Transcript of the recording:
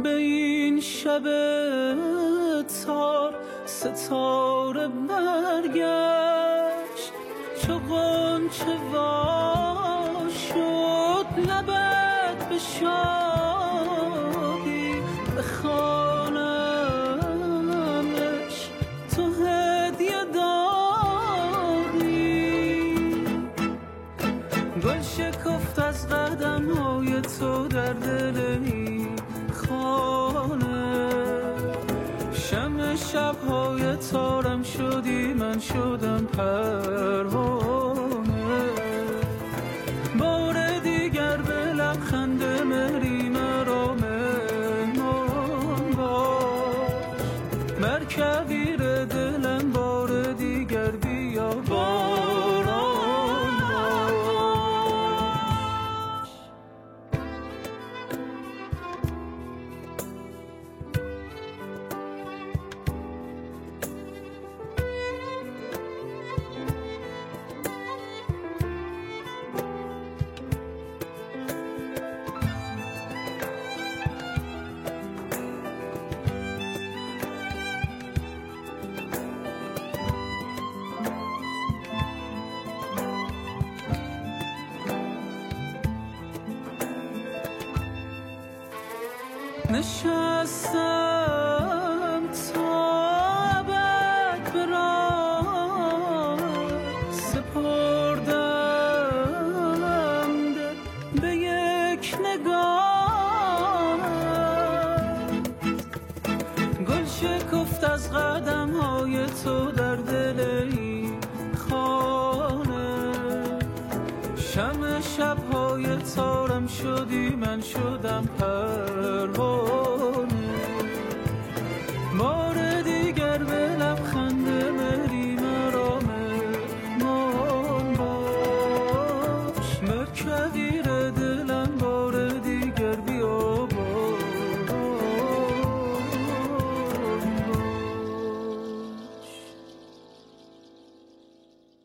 به این شب تار ستاره برگشت، چو غنچه وا شد لبت به شادی، بخوانمش تو هدیه دادی. گل شکفت از قدم های تو در دل این خانه، شمع شب‌های تارم شدی، من شدم پروانه. بار دیگر به لبخند مهری مرا مهمان باش، مرکبیر دلم بار دیگر بیا باران باش. نشستم تا ابد به راه، سپردم دل به یک نگاه. گل شکفت از قدم های تو در دل این خانه، شمع شب‌های تارم شدی، من شدم پر